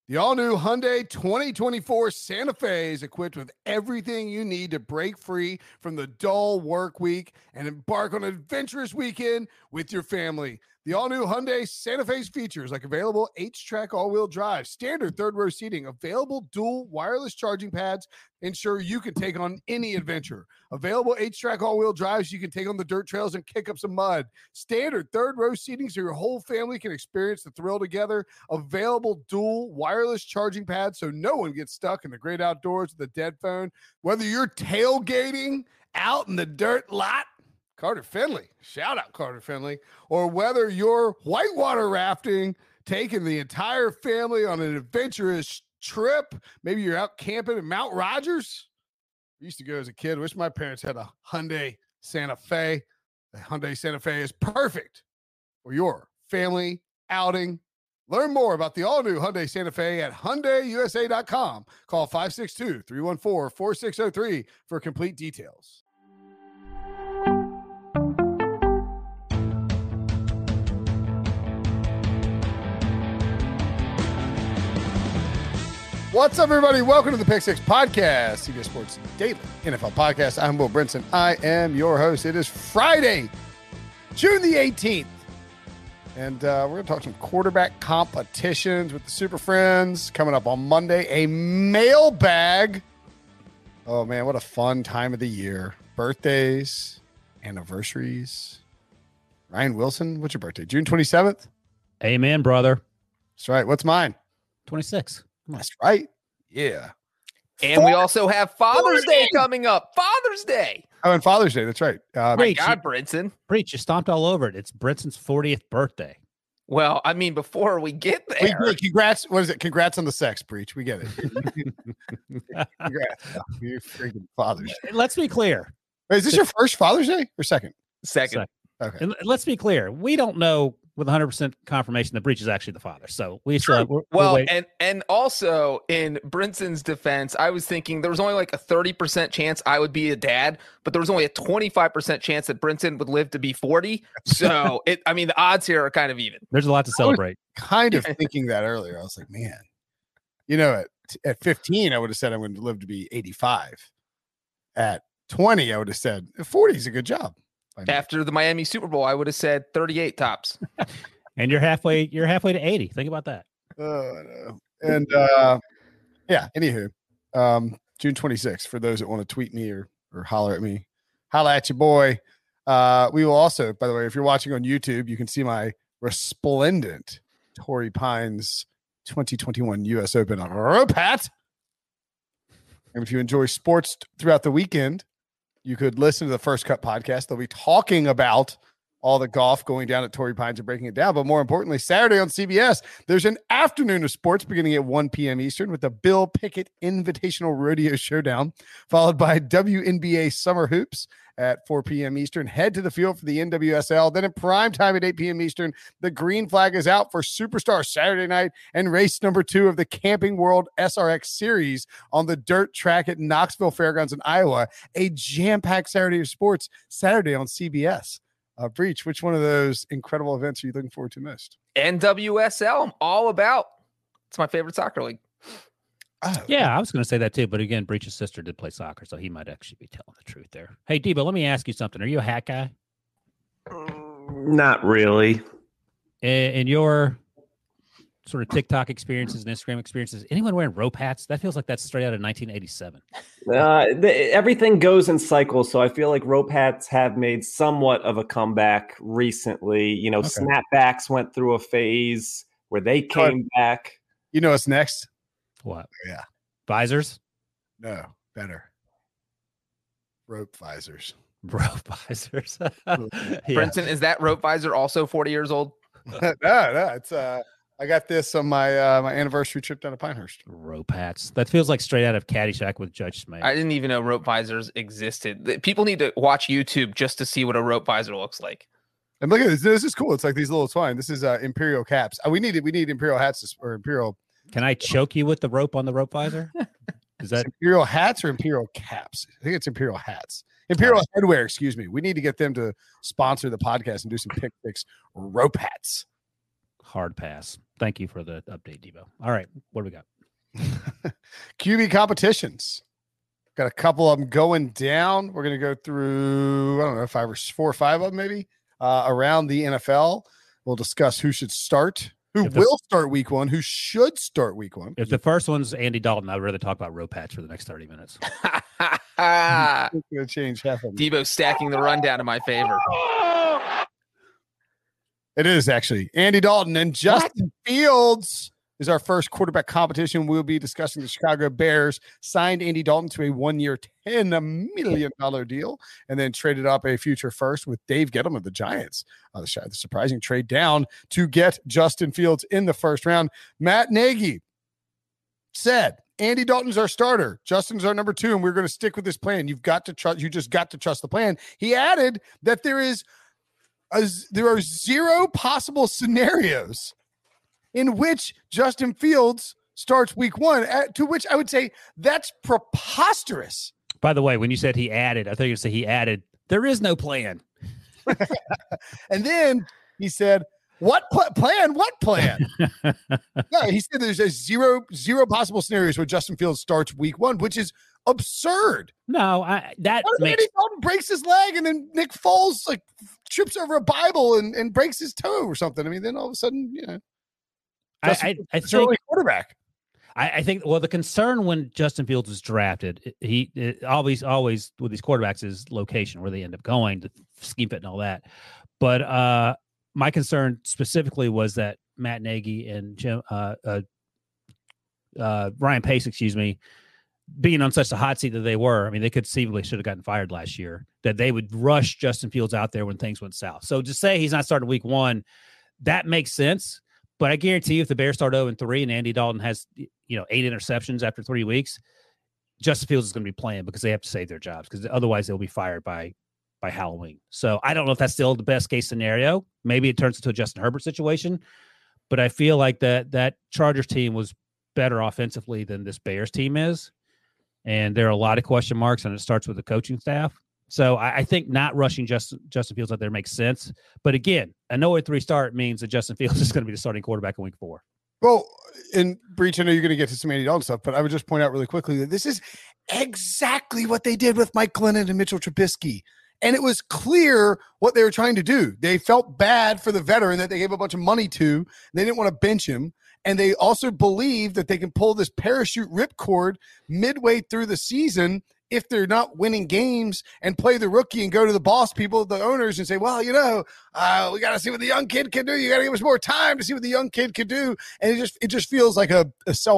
The all-new Hyundai 2024 Santa Fe is equipped with everything you need to break free from the dull work week and embark on an adventurous weekend with your family. The all-new Hyundai Santa Fe's features like available H-Track all-wheel drive, standard third-row seating, available dual wireless charging pads, ensure you can take on any adventure. Available H-Track all-wheel drives, you can take on the dirt trails and kick up some mud. Standard third-row seating so your whole family can experience the thrill together. Available dual wireless charging pads so no one gets stuck in the great outdoors with a dead phone. Whether you're tailgating out in the dirt lot, Carter Finley, shout out Carter Finley, or whether you're whitewater rafting, taking the entire family on an adventurous trip, maybe you're out camping at Mount Rogers. I used to go as a kid. Wish my parents had a Hyundai Santa Fe. The Hyundai Santa Fe is perfect for your family outing. Learn more about the all-new Hyundai Santa Fe at HyundaiUSA.com. Call 562-314-4603 for complete details. What's up, everybody? Welcome to the Pick Six Podcast, CBS Sports Daily NFL Podcast. I'm Will Brinson. I am your host. It is Friday, June the 18th. And we're going to talk some quarterback competitions with the Super Friends coming up on Monday. A mailbag. Oh, man, what a fun time of the year. Birthdays, anniversaries. Ryan Wilson, what's your birthday? June 27th? Amen, brother. That's right. What's mine? 26. That's right. Yeah. And we also have Father's Day coming up. Father's Day. Oh, and Father's Day. That's right. My God, Brinson. Preach, you stomped all over it. It's Brinson's 40th birthday. Well, I mean, before we get there. Congrats. What is it? Congrats on the sex, Breach. We get it. Congrats. You're freaking Father's Day. Let's be clear. Wait, is this your first Father's Day or second? Second. Okay. And let's be clear. We don't know with 100% confirmation that Breach is actually the father. So we still and also in Brinson's defense, I was thinking there was only like a 30% chance I would be a dad, but there was only a 25% chance that Brinson would live to be 40. So the odds here are kind of even. There's a lot to celebrate. Kind of thinking that earlier. I was like, man, at 15, I would have said I would live to be 85. At 20, I would have said 40 is a good job. After the Miami Super Bowl, I would have said 38 tops. And you're halfway to 80. Think about that. And anywho, June 26th, for those that want to tweet me or holler at me, holla at your boy. We will also, by the way, if you're watching on YouTube, you can see my resplendent Torrey Pines 2021 U.S. Open rope hat. And if you enjoy sports throughout the weekend, you could listen to the First Cut podcast. They'll be talking about all the golf going down at Torrey Pines and breaking it down. But more importantly, Saturday on CBS, there's an afternoon of sports beginning at 1 p.m. Eastern with the Bill Pickett Invitational Rodeo Showdown, followed by WNBA Summer Hoops at 4 p.m. Eastern. Head to the field for the NWSL. Then at prime time at 8 p.m. Eastern, the green flag is out for Superstar Saturday night and race number 2 of the Camping World SRX Series on the dirt track at Knoxville Fairgrounds in Iowa. A jam-packed Saturday of sports Saturday on CBS. Breach, which one of those incredible events are you looking forward to most? NWSL, I'm all about. It's my favorite soccer league. Oh, yeah, I was going to say that too. But again, Breach's sister did play soccer, so he might actually be telling the truth there. Hey, Debo, let me ask you something. Are you a hat guy? Not really. In your sort of TikTok experiences and Instagram experiences, anyone wearing rope hats? That feels like that's straight out of 1987. Everything goes in cycles, so I feel like rope hats have made somewhat of a comeback recently. Okay. Snapbacks went through a phase where they came back. You know what's next? What? Yeah. Visors? No, better. Rope visors. Rope visors. Brinson, is that rope visor also 40 years old? No, it's I got this on my my anniversary trip down to Pinehurst. Rope hats. That feels like straight out of Caddyshack with Judge Smith. I didn't even know rope visors existed. People need to watch YouTube just to see what a rope visor looks like. And look at this. This is cool. It's like these little twine. This is Imperial caps. We need Imperial hats or Imperial. Can I choke you with the rope on the rope visor? Is that Imperial hats or Imperial caps? I think it's Imperial hats. Imperial Headwear, excuse me. We need to get them to sponsor the podcast and do some pick picks rope hats. Hard pass. Thank you for the update, Debo. All right, what do we got? QB competitions. Got a couple of them going down. We're going to go through, I don't know, 4 or 5 of them maybe around the NFL. We'll discuss who should start, who will start week 1, who should start week 1. If the first one's Andy Dalton, I'd rather talk about Ropats for the next 30 minutes. It's going to change half of them. Debo stacking the rundown in my favor. It is actually Andy Dalton and Justin Fields is our first quarterback competition. We'll be discussing the Chicago Bears signed Andy Dalton to a 1-year, $10 million deal, and then traded up a future first with Dave Gettleman of the Giants. The surprising trade down to get Justin Fields in the first round. Matt Nagy said, Andy Dalton's our starter. Justin's our number 2, and we're going to stick with this plan. You just got to trust the plan. He added that there are 0 possible scenarios in which Justin Fields starts week 1, to which I would say that's preposterous. By the way, when you said he added, I thought you were going to say he added, there is no plan. And then he said, what plan? What plan? Yeah, he said there's a zero possible scenarios where Justin Fields starts week 1, which is absurd. No, that makes... Andy Dalton breaks his leg and then Nick Foles like trips over a Bible and breaks his toe or something. I mean, then all of a sudden, I think quarterback. I think the concern when Justin Fields was drafted, he always with these quarterbacks is location, where they end up going, to scheme fit and all that. But my concern specifically was that Matt Nagy and Ryan Pace, being on such a hot seat that they were. I mean, they conceivably should have gotten fired last year. That they would rush Justin Fields out there when things went south. So to say he's not starting week 1, that makes sense. But I guarantee you, if the Bears start 0-3 and Andy Dalton has 8 interceptions after 3 weeks, Justin Fields is going to be playing because they have to save their jobs, because otherwise they'll be fired by Halloween. So I don't know if that's still the best case scenario. Maybe it turns into a Justin Herbert situation, but I feel like that Chargers team was better offensively than this Bears team is, and there are a lot of question marks, and it starts with the coaching staff. So I think not rushing Justin Fields out there makes sense. But again, a 0-3 start means that Justin Fields is going to be the starting quarterback in week 4. Well, in Breach, I know you're going to get to some Andy Dalton stuff, but I would just point out really quickly that this is exactly what they did with Mike Glennon and Mitchell Trubisky. And it was clear what they were trying to do. They felt bad for the veteran that they gave a bunch of money to. They didn't want to bench him. And they also believe that they can pull this parachute ripcord midway through the season if they're not winning games, and play the rookie and go to the boss people, the owners, and say, well, we got to see what the young kid can do. You got to give us more time to see what the young kid can do. And it just feels like a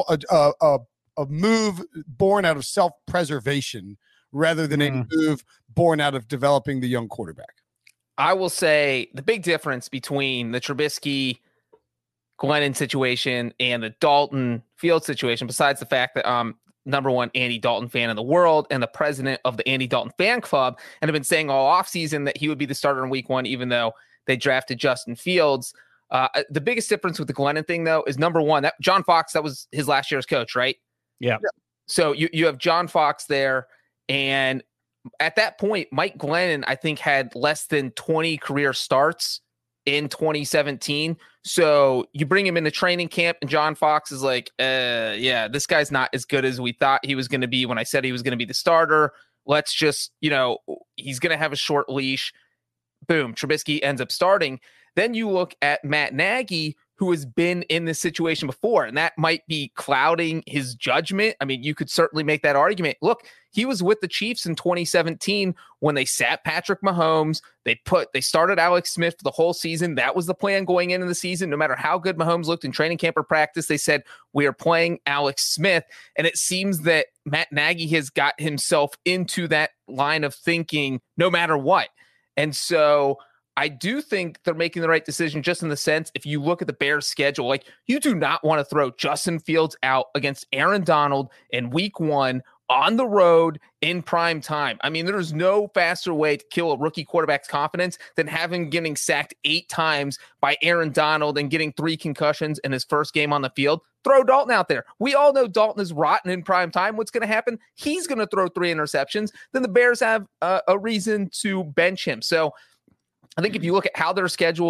move born out of self-preservation rather than a move born out of developing the young quarterback. I will say the big difference between the Trubisky Glennon situation and the Dalton Field situation, besides the fact that number 1 Andy Dalton fan in the world and the president of the Andy Dalton fan club, and have been saying all offseason that he would be the starter in week 1, even though they drafted Justin Fields. The biggest difference with the Glennon thing, though, is number 1, that John Fox, that was his last year's coach, right? Yeah. So you have John Fox there, and at that point, Mike Glennon, I think, had less than 20 career starts in 2017. So you bring him into training camp, and John Fox is like, this guy's not as good as we thought he was going to be when I said he was going to be the starter. Let's just, he's going to have a short leash. Boom, Trubisky ends up starting. Then you look at Matt Nagy, who has been in this situation before, and that might be clouding his judgment. I mean, you could certainly make that argument. Look, he was with the Chiefs in 2017 when they sat Patrick Mahomes. They started Alex Smith for the whole season. That was the plan going into the season. No matter how good Mahomes looked in training camp or practice, they said, we are playing Alex Smith. And it seems that Matt Nagy has got himself into that line of thinking no matter what. And so I do think they're making the right decision, just in the sense, if you look at the Bears schedule, like, you do not want to throw Justin Fields out against Aaron Donald in week 1 on the road in prime time. I mean, there's no faster way to kill a rookie quarterback's confidence than having getting sacked 8 times by Aaron Donald and getting 3 concussions in his first game on the field. Throw Dalton out there. We all know Dalton is rotten in prime time. What's going to happen? He's going to throw 3 interceptions. Then the Bears have a reason to bench him. So I think if you look at how their schedule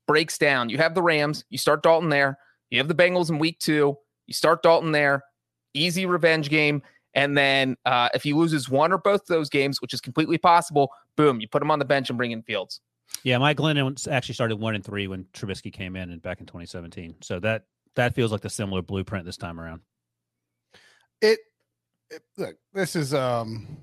breaks down. You have the Rams, you start Dalton there. You have the Bengals in week 2, you start Dalton there. Easy revenge game. And then if he loses one or both of those games, which is completely possible, boom, you put him on the bench and bring in Fields. Yeah, Mike Glennon actually started 1-3 when Trubisky came in and back in 2017. So that feels like the similar blueprint this time around. Look, this is fine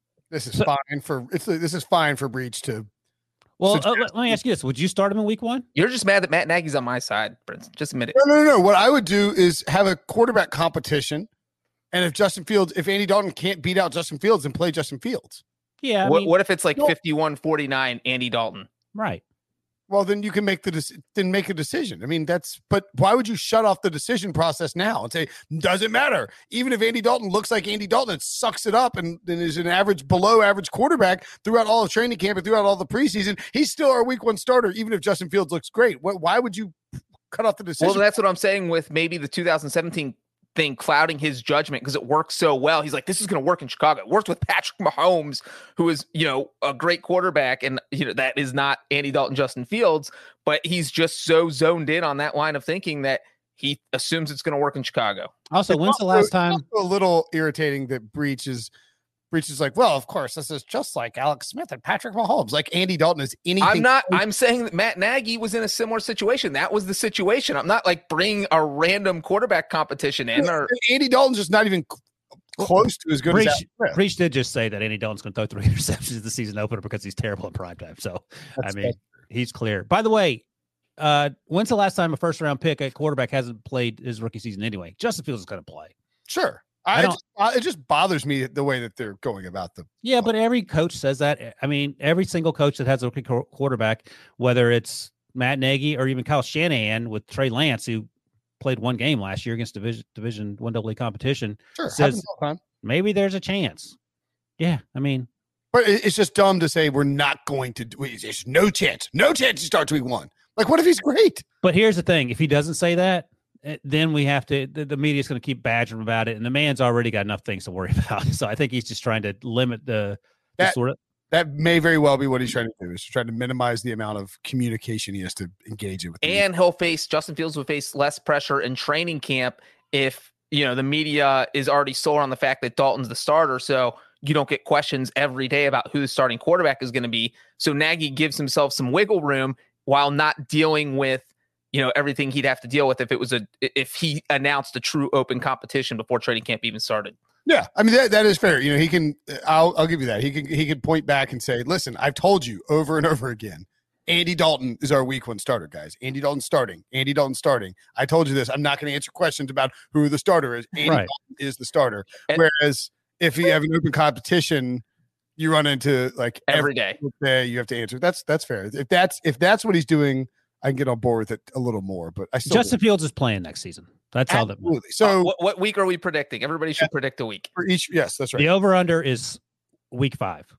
for Breach to. Well, let me ask you this: would you start him in week 1? You're just mad that Matt Nagy's on my side, Prince. Just admit it. No. What I would do is have a quarterback competition, and if Andy Dalton can't beat out Justin Fields, then play Justin Fields. Yeah. What if it's like 51-49 Andy Dalton? Right. Well, then you can make a decision. I mean, but why would you shut off the decision process now and say, doesn't matter? Even if Andy Dalton looks like Andy Dalton and sucks it up and is an below average quarterback throughout all of training camp and throughout all the preseason, he's still our week 1 starter, even if Justin Fields looks great. Why would you cut off the decision? Well, that's what I'm saying with maybe the 2017 thing clouding his judgment because it worked so well. He's like, this is going to work in Chicago. It worked with Patrick Mahomes, who is, a great quarterback. And, that is not Andy Dalton, Justin Fields, but he's just so zoned in on that line of thinking that he assumes it's going to work in Chicago. Also, when's the last time? It's a little irritating that Breach is like, well, of course, this is just like Alex Smith and Patrick Mahomes. Like Andy Dalton is anything. I'm saying that Matt Nagy was in a similar situation. That was the situation. I'm not like bringing a random quarterback competition in. Or Andy Dalton's just not even close to as good as Alex Smith. Breach did just say that Andy Dalton's going to throw 3 interceptions in the season opener because he's terrible in primetime. So, he's clear. By the way, when's the last time a first-round pick at quarterback hasn't played his rookie season anyway? Justin Fields is going to play. Sure. It just bothers me the way that they're going about them. Yeah, but every coach says that. I mean, every single coach that has a rookie quarterback, whether it's Matt Nagy or even Kyle Shanahan with Trey Lance, who played 1 game last year against Division 1 AA competition, says maybe there's a chance. Yeah, I mean. But it's just dumb to say we're not going to do it. There's no chance. No chance he starts week 1. Like, what if he's great? But here's the thing. If he doesn't say that, then we have to, the media's going to keep badgering about it, and the man's already got enough things to worry about. So I think he's just trying to limit the sort of. That may very well be what he's trying to do, is trying to minimize the amount of communication he has to engage in with. And Justin Fields will face less pressure in training camp if, the media is already sold on the fact that Dalton's the starter. So you don't get questions every day about who the starting quarterback is going to be. So Nagy gives himself some wiggle room while not dealing with, everything he'd have to deal with if he announced a true open competition before training camp even started. Yeah, I mean that is fair. He can. I'll give you that. He can point back and say, "Listen, I've told you over and over again. Andy Dalton is our week 1 starter, guys. Andy Dalton's starting. Andy Dalton's starting. I told you this. I'm not going to answer questions about who the starter is. Andy Dalton is the starter. Whereas if you have an open competition, you run into like every day you have to answer. That's fair. If that's what he's doing, I can get on board with it a little more, but Justin Fields is playing next season. That's all that matters. So what week are we predicting? Everybody should predict a week for each. Yes, that's right. The over/under is week 5.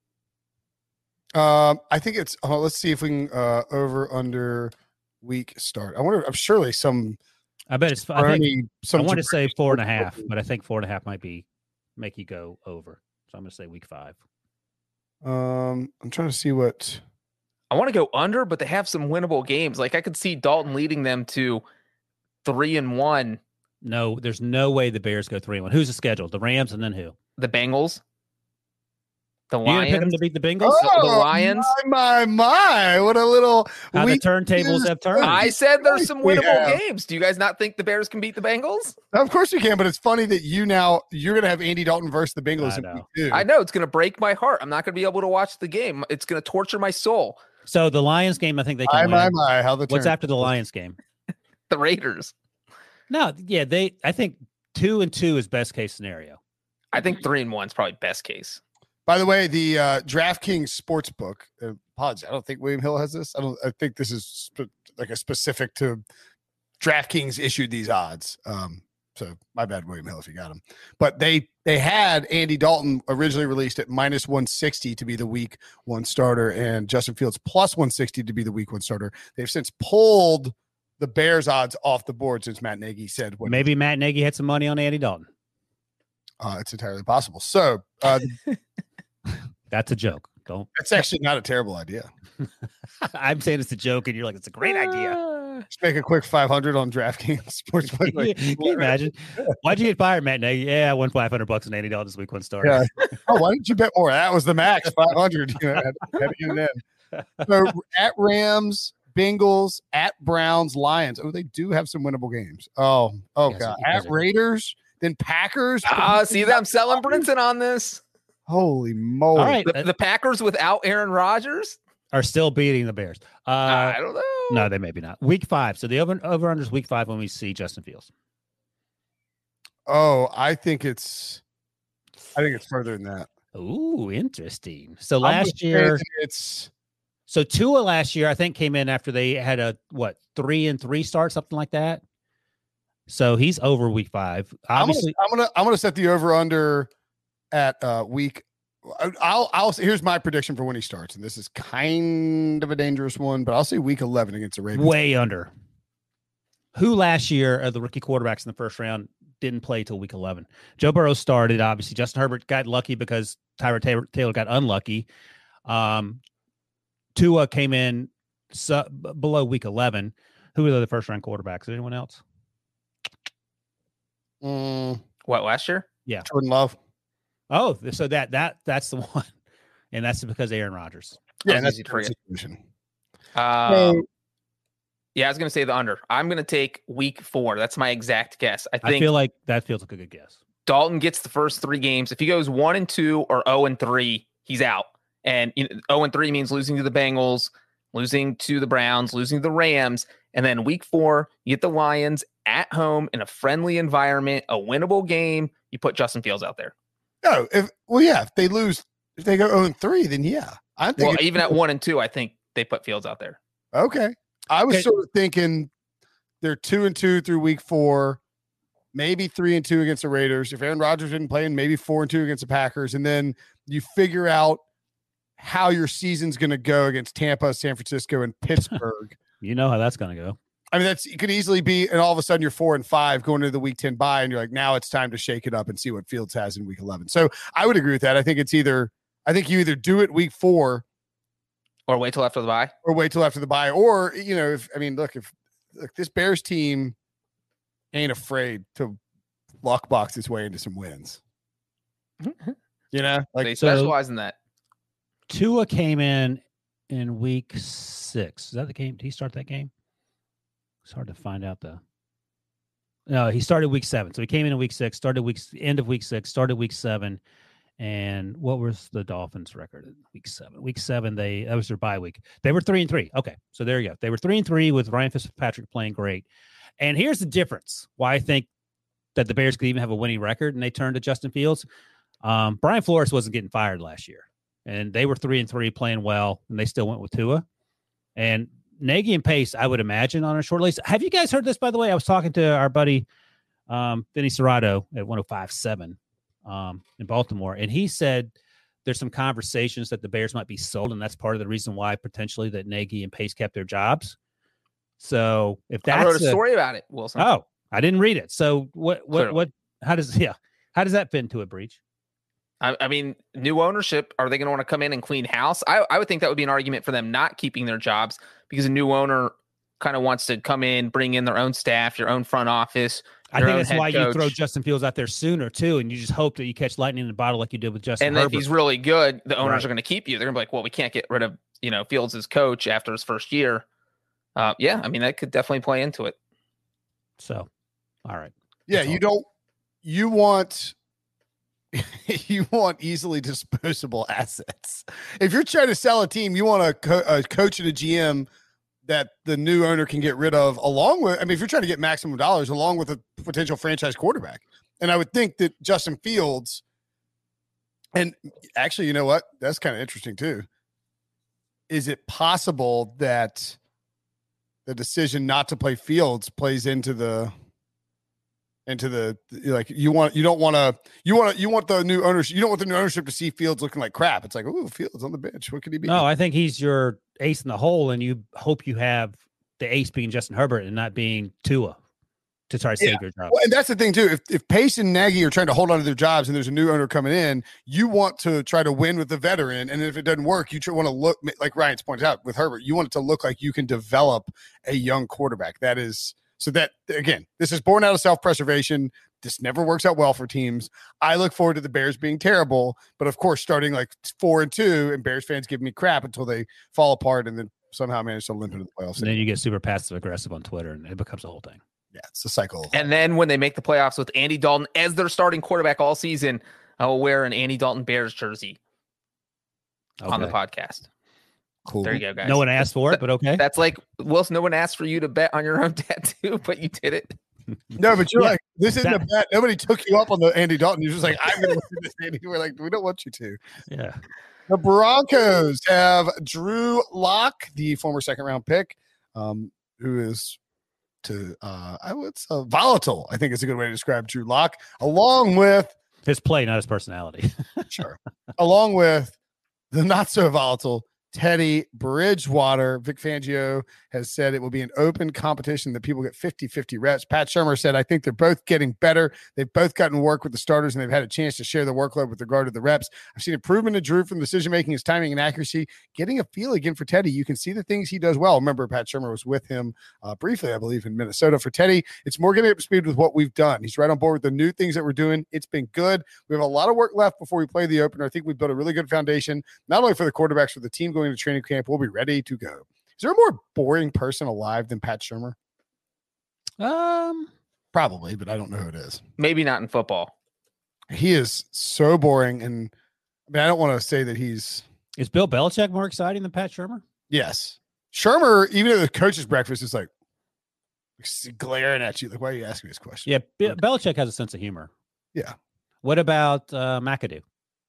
I think it's. Let's see if we can over/under week start. I'm surely some. I bet it's. I want to say 4.5, but I think 4.5 might make you go over. So I'm going to say week 5. I'm trying to see what. I want to go under, but they have some winnable games. Like I could see Dalton leading them to 3-1. No, there's no way the Bears go 3-1. Who's the schedule? The Rams and then who? The Bengals. The Lions. You gonna pick them to beat the Bengals? The Lions. My! What a little. How the turntables have turned. I said there's some winnable games. Do you guys not think the Bears can beat the Bengals? Of course you can, but it's funny that you're going to have Andy Dalton versus the Bengals. I know it's going to break my heart. I'm not going to be able to watch the game. It's going to torture my soul. So the Lions game, I think they can win. What's after the Lions game? The Raiders. No, yeah, I think 2-2 is best case scenario. I think 3-1 is probably best case. By the way, the DraftKings Sportsbook. Apologies, I don't think William Hill has this. I think this is like a specific to DraftKings issued these odds. So my bad, William Hill, if you got them. But they had Andy Dalton originally released at -160 to be the week 1 starter, and Justin Fields +160 to be the week 1 starter. They've since pulled the Bears odds off the board since Matt Nagy said. Maybe Matt Nagy had some money on Andy Dalton. It's entirely possible. So that's a joke. Don't. That's actually not a terrible idea. I'm saying it's a joke, and you're like, it's a great idea. Just make a quick 500 on DraftKings Sportsbook. Like, Can you imagine? Why'd you get fired, Matt? Nagy? Yeah, I won $500 on $80 this week when started. Yeah. Oh, why didn't you bet more? That was the max, 500. You know, had to get it in. So at Rams, Bengals, at Browns, Lions. Oh, they do have some winnable games. Oh, Yes, God. you guys At are- Raiders, then Packers. See that? I'm selling Brinson on this. Holy moly. All right, The Packers without Aaron Rodgers? are still beating the Bears. I don't know. No, they maybe not. Week 5. So the over-under is week 5 when we see Justin Fields. Oh, I think it's further than that. Ooh, interesting. So I'm last gonna year, say it's so Tua last year, I think came in after they had a 3-3 start, something like that. So he's over week 5. Obviously, I'm gonna set the over under at week. I'll here's my prediction for when he starts, and this is kind of a dangerous one, but I'll say week 11 against the Ravens. way under. Who last year of the rookie quarterbacks in the first round didn't play till week 11? Joe Burrow started, obviously. Justin Herbert got lucky because Tyrod Taylor got unlucky. Tua came in below week 11. Who were the first round quarterbacks? Anyone else? What, last year? Jordan Love. Oh, so that's the one, and that's because Aaron Rodgers. Yeah, That was that's easy to the forget. situation. Yeah, I was going to say the under. I'm going to take week 4. That's my exact guess. I I think feel like that feels like a good guess. Dalton gets the first 3 games. If he goes 1-2 or 0-3, he's out. And 0-3 means losing to the Bengals, losing to the Browns, losing to the Rams. And then week 4, you get the Lions at home in a friendly environment, a winnable game. You put Justin Fields out there. No, if they lose, if they go 0-3, then yeah. I think Well, even at 1-2, I think they put Fields out there. okay. I was Okay. sort of thinking they're 2-2 through week 4, maybe 3-2 against the Raiders. If Aaron Rodgers didn't play, and maybe 4-2 against the Packers, and then you figure out how your season's going to go against Tampa, San Francisco, and Pittsburgh. You know how that's going to go. I mean, it could easily be, and all of a sudden you're 4-5 going into the week 10 bye, and you're like, now it's time to shake it up and see what Fields has in week 11. So I would agree with that. I think you either do it week 4 Or wait till after the bye. or wait till after the bye, or if this Bears team ain't afraid to luck box its way into some wins, like They so- specialize in that. Tua came in week 6. Is that the game? Did he start that game? It's hard to find out though. No, he started week 7. So he came in week 6, end of week 6, started week 7. And what was the Dolphins' record in week 7? Week 7, that was their bye week. They were 3-3. Okay, so there you go. They were 3-3 with Ryan Fitzpatrick playing great. And here's the difference: why I think that the Bears could even have a winning record, and they turned to Justin Fields. Brian Flores wasn't getting fired last year, and they were 3-3 playing well, and they still went with Tua. And Nagy and Pace, I would imagine, on a short list. Have you guys heard this, by the way? I was talking to our buddy Vinny Serrato at 105.7 in Baltimore, and he said there's some conversations that the Bears might be sold, and that's part of the reason why potentially that Nagy and Pace kept their jobs. So if that's I wrote a story about it, Wilson. Oh, I didn't read it. So Clearly. how does that fit into a breach? I mean, new ownership, are they going to want to come in and clean house? I would think that would be an argument for them not keeping their jobs, because a new owner kind of wants to come in, bring in their own staff, your own front office. I your think own that's head why you coach. throw Justin Fields out there sooner too, and you just hope that you catch lightning in the bottle like you did with Justin And Herbert. if he's really good, the owners Right. are going to keep you. They're going to be like, well, we can't get rid of, Fields as coach after his first year. Yeah, I mean, that could definitely play into it. So, all right. yeah, That's you want easily disposable assets. If you're trying to sell a team, you want a coach and a GM that the new owner can get rid of, along with, if you're trying to get maximum dollars, along with a potential franchise quarterback. And I would think that Justin Fields, and actually, you know what? That's kind of interesting too. Is it possible that the decision not to play Fields plays into the like you want the new ownership, you don't want the new ownership to see Fields looking like crap. It's like, oh, Fields on the bench, what could he be? No, I think he's your ace in the hole, and you hope you have the ace being Justin Herbert and not being Tua. to try to save your job. Well, and that's the thing too. If Pace and Nagy are trying to hold on to their jobs and there's a new owner coming in, you want to try to win with the veteran. And if it doesn't work, you want to look like Ryan's points out with Herbert. You want it to look like you can develop a young quarterback. That is so that again, this is born out of self-preservation. This never works out well for teams. I look forward to the Bears being terrible, but of course, starting like 4-2, and Bears fans give me crap until they fall apart and then somehow manage to limp into the playoffs. And then you get super passive aggressive on Twitter, and it becomes a whole thing. Yeah, it's a cycle. And then when they make the playoffs with Andy Dalton as their starting quarterback all season, I will wear an Andy Dalton Bears jersey on the podcast. Cool. There you go, guys. No one asked for it, but okay. That's like, Wilson, no one asked for you to bet on your own tattoo, but you did it. No, but you're like, this isn't a bet. Nobody took you up on the Andy Dalton. You're just like, I'm going to do this, Andy. We're like, we don't want you to. Yeah. The Broncos have Drew Lock, the former second-round pick, who is volatile, I think is a good way to describe Drew Lock, along with his play, not his personality. Sure. Along with the not so volatile Teddy Bridgewater. Vic Fangio has said it will be an open competition that people get 50-50 reps. Pat Shurmur said, I think they're both getting better. They've both gotten work with the starters, and they've had a chance to share the workload with regard to the reps. I've seen improvement in Drew from decision-making, his timing and accuracy. Getting a feel again for Teddy. You can see the things he does well. Remember, Pat Shurmur was with him briefly, I believe, in Minnesota. For Teddy, it's more getting up to speed with what we've done. He's right on board with the new things that we're doing. It's been good. We have a lot of work left before we play the opener. I think we've built a really good foundation, not only for the quarterbacks, for the team going into training camp. We'll be ready to go. Is there a more boring person alive than Pat Shurmur? Probably, but I don't know who it is. Maybe not in football. He is so boring, and I mean, I don't want to say that he's. Is Bill Belichick more exciting than Pat Shurmur? Yes, Shurmur, even at the coach's breakfast, is like glaring at you. Like, why are you asking me this question? Yeah, Belichick has a sense of humor. Yeah. What about McAdoo?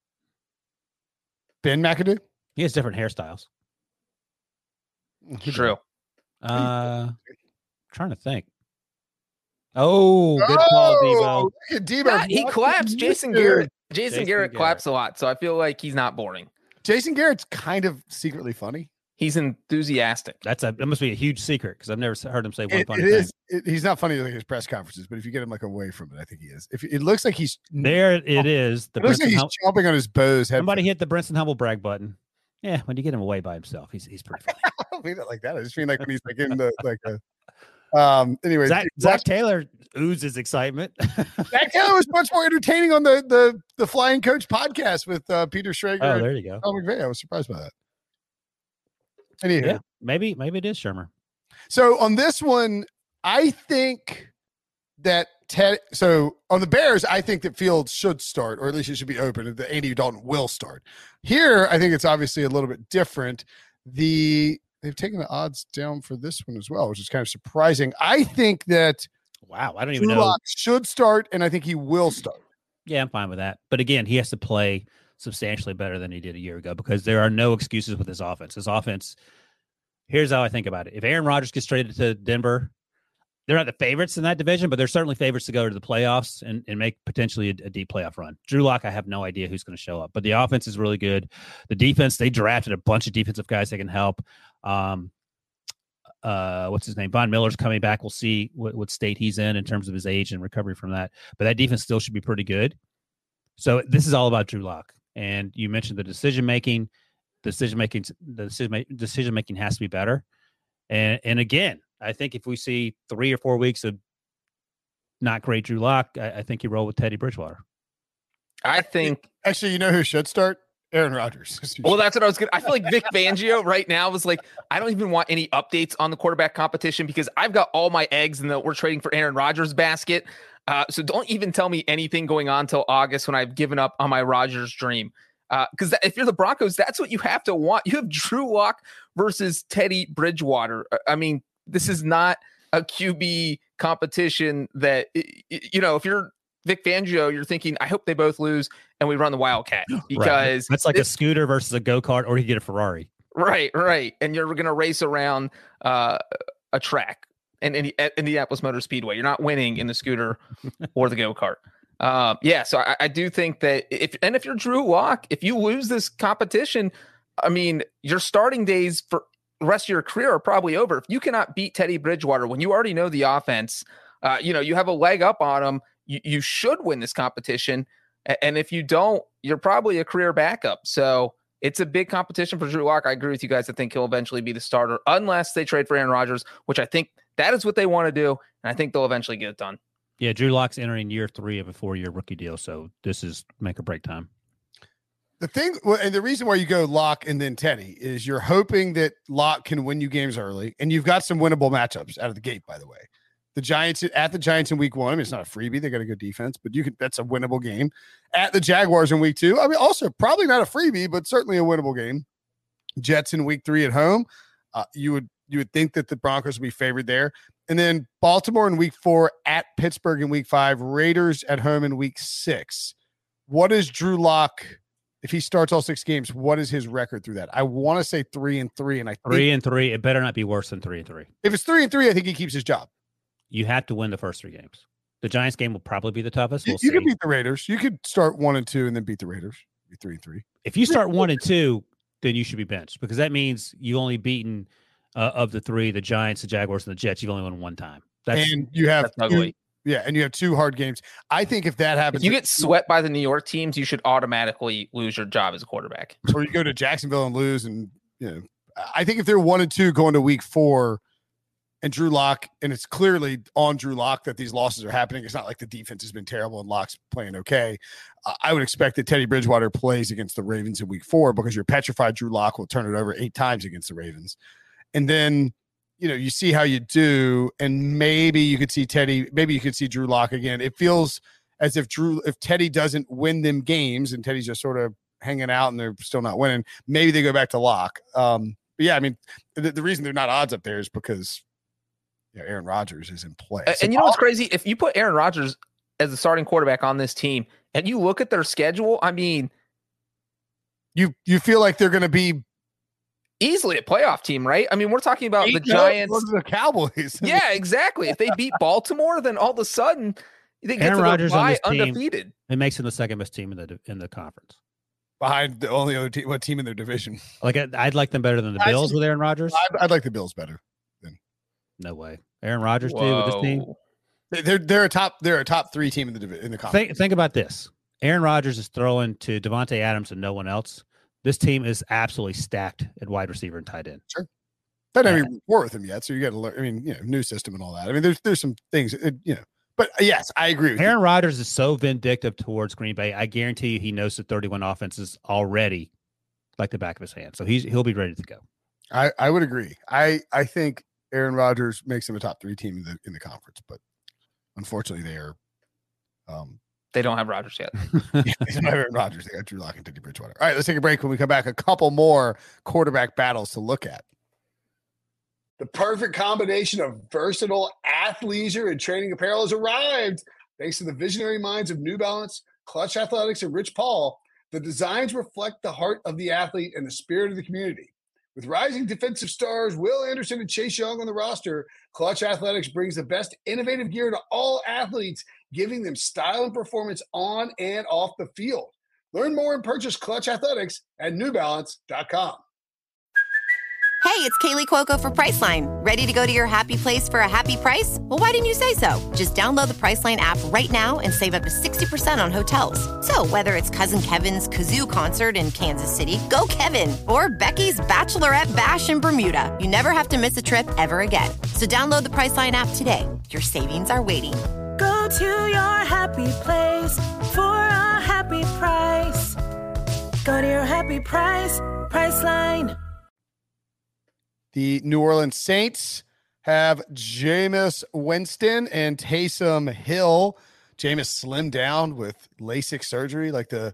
Ben McAdoo? He has different hairstyles. True. Trying to think. Oh, good call, Debo. Look at Debo. He claps. Jason Garrett. Jason Garrett claps a lot, so I feel like he's not boring. Jason Garrett's kind of secretly funny. He's enthusiastic. That must be a huge secret because I've never heard him say one funny thing. He's not funny like his press conferences, but if you get him like away from it, I think he is. If it looks like he's there, it is. It looks like he's chomping on his Bose head. Somebody hit the Brinson Humble brag button. Yeah, when you get him away by himself, he's pretty funny. I don't mean it like that. I just mean like when he's like in the like a. Anyway, Zach Taylor oozes excitement. Zach Taylor was much more entertaining on the Flying Coach podcast with Peter Schrager. Oh, there you go. Tom McVay. I was surprised by that. Anywho, yeah, maybe it is Shurmur. So on this one, I think that so on the Bears, I think that Fields should start, or at least it should be open, and that Andy Dalton will start. Here, I think it's obviously a little bit different. They've taken the odds down for this one as well, which is kind of surprising. I think that I don't even know. Should start, and I think he will start. Yeah, I'm fine with that. But again, he has to play substantially better than he did a year ago because there are no excuses with his offense. His offense, here's how I think about it. If Aaron Rodgers gets traded to Denver, they're not the favorites in that division, but they're certainly favorites to go to the playoffs and make potentially a deep playoff run. Drew Lock, I have no idea who's going to show up, but the offense is really good. The defense, they drafted a bunch of defensive guys that can help. What's his name? Von Miller's coming back. We'll see what state he's in terms of his age and recovery from that. But that defense still should be pretty good. So this is all about Drew Lock. And you mentioned the decision making. Decision making has to be better. And again, I think if we see 3 or 4 weeks of not great Drew Lock, I think you roll with Teddy Bridgewater. I think actually, you know who should start? Aaron Rodgers. Well, that's what I was going to. I feel like Vic Fangio right now was like, I don't even want any updates on the quarterback competition because I've got all my eggs in the we're trading for Aaron Rodgers basket. So don't even tell me anything going on till August when I've given up on my Rodgers dream. Because if you're the Broncos, that's what you have to want. You have Drew Lock versus Teddy Bridgewater. I mean, this is not a QB competition that, you know, if you're Vic Fangio, you're thinking, I hope they both lose and we run the Wildcat because right. That's like a scooter versus a go-kart, or you get a Ferrari. Right. And you're going to race around a track in Indianapolis Motor Speedway. You're not winning in the scooter or the go-kart. So I do think that if you're Drew Lock, if you lose this competition, I mean, your starting days for the rest of your career are probably over. If you cannot beat Teddy Bridgewater when you already know the offense, You have a leg up on them. You should win this competition. And if you don't, you're probably a career backup. So it's a big competition for Drew Lock. I agree with you guys. I think he'll eventually be the starter unless they trade for Aaron Rodgers, which I think that is what they want to do. And I think they'll eventually get it done. Yeah, Drew Lock's entering year 3 of a 4-year rookie deal. So this is make or break time. The thing, and the reason why you go Lock and then Teddy is you're hoping that Lock can win you games early, and you've got some winnable matchups out of the gate, by the way. The Giants at the Giants in week 1. I mean, it's not a freebie. They got a good defense, but that's a winnable game. At the Jaguars in week 2. I mean, also probably not a freebie, but certainly a winnable game. Jets in week 3 at home. You would think that the Broncos would be favored there. And then Baltimore in week 4, at Pittsburgh in week 5, Raiders at home in week 6. What is Drew Lock? If he starts all 6 games, what is his record through that? I want to say 3-3, and I think 3-3. It better not be worse than 3-3. If it's 3-3, I think he keeps his job. You have to win the first 3 games. The Giants game will probably be the toughest. You could beat the Raiders. You could start 1-2 and then beat the Raiders. Be 3-3. If you start 1-2, then you should be benched because that means you only beaten of the 3, the Giants, the Jaguars, and the Jets. You've only won 1 time. And you have ugly. Yeah, and you have 2 hard games. I think if that happens, if you get swept by the New York teams, you should automatically lose your job as a quarterback. Or you go to Jacksonville and lose, and I think if they're 1-2 going to week 4, and Drew Lock, and it's clearly on Drew Lock that these losses are happening. It's not like the defense has been terrible and Lock's playing okay. I would expect that Teddy Bridgewater plays against the Ravens in week 4 because you're petrified Drew Lock will turn it over 8 times against the Ravens, and then. You see how you do, and maybe you could see Drew Lock again. It feels as if Teddy doesn't win them games and Teddy's just sort of hanging out and they're still not winning, maybe they go back to Lock. But yeah, I mean, the reason they're not odds up there is because Aaron Rodgers is in play. And you know what's crazy? If you put Aaron Rodgers as the starting quarterback on this team and you look at their schedule, I mean, you feel like they're going to be easily a playoff team, right? I mean, we're talking about the Giants, the Cowboys. Yeah, exactly. If they beat Baltimore, then all of a sudden they get Aaron Rodgers on this undefeated. Team, it makes him the second best team in the conference, behind the only other team. What team in their division? Like I'd like them better than the Bills with Aaron Rodgers. I'd like the Bills better. No way, Aaron Rodgers too with this team. They're a top 3 team in the conference. Think about this. Aaron Rodgers is throwing to Devontae Adams and no one else. This team is absolutely stacked at wide receiver and tight end. Sure. They haven't even worked with him yet, so you got to learn. I mean, new system and all that. I mean, there's some things, But yes, I agree with Aaron Rodgers is so vindictive towards Green Bay. I guarantee you he knows the 31 offenses already like the back of his hand. So he'll be ready to go. I would agree. I think Aaron Rodgers makes him a top 3 team in the conference, but unfortunately they are they don't have Rodgers yet. They don't have Aaron Rodgers. They got Drew Lock and Teddy Bridgewater. All right, let's take a break. When we come back, a couple more quarterback battles to look at. The perfect combination of versatile athleisure and training apparel has arrived. Thanks to the visionary minds of New Balance, Clutch Athletics, and Rich Paul, the designs reflect the heart of the athlete and the spirit of the community. With rising defensive stars Will Anderson and Chase Young on the roster, Clutch Athletics brings the best innovative gear to all athletes, giving them style and performance on and off the field. Learn more and purchase Clutch Athletics at newbalance.com. Hey, it's Kaylee Cuoco for Priceline. Ready to go to your happy place for a happy price? Well, why didn't you say so? Just download the Priceline app right now and save up to 60% on hotels. So whether it's Cousin Kevin's Kazoo Concert in Kansas City, go Kevin, or Becky's Bachelorette Bash in Bermuda, you never have to miss a trip ever again. So download the Priceline app today. Your savings are waiting. Go to your happy place for a happy price. Go to your happy price, Priceline. The New Orleans Saints have Jameis Winston and Taysom Hill. Jameis slimmed down with LASIK surgery, like the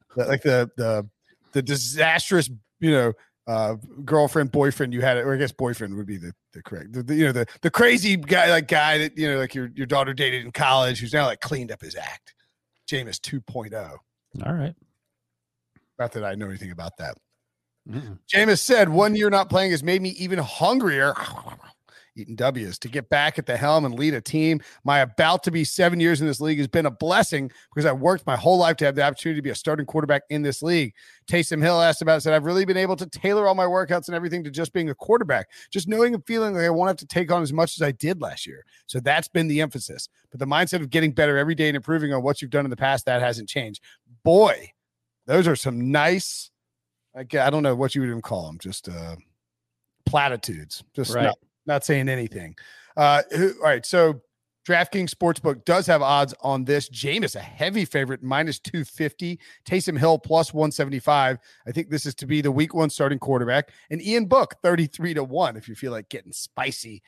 disastrous, girlfriend, boyfriend you had, or I guess boyfriend would be the correct, the crazy guy that, like your daughter dated in college, who's now like cleaned up his act. Jameis 2.0. All right. Not that I know anything about that. Mm-mm. Jameis said, 1 year not playing has made me even hungrier. Eaton W's. To get back at the helm and lead a team, my about to be 7 years in this league has been a blessing because I worked my whole life to have the opportunity to be a starting quarterback in this league. Taysom Hill asked about it, said, I've really been able to tailor all my workouts and everything to just being a quarterback, just knowing and feeling like I won't have to take on as much as I did last year. So that's been the emphasis. But the mindset of getting better every day and improving on what you've done in the past, that hasn't changed. Boy, those are some nice, I don't know what you would even call them, just platitudes, just right. Not saying anything. All right, so DraftKings Sportsbook does have odds on this. Jameis, a heavy favorite, minus 250. Taysom Hill, plus 175. I think this is to be the week 1 starting quarterback. And Ian Book, 33-1, if you feel like getting spicy.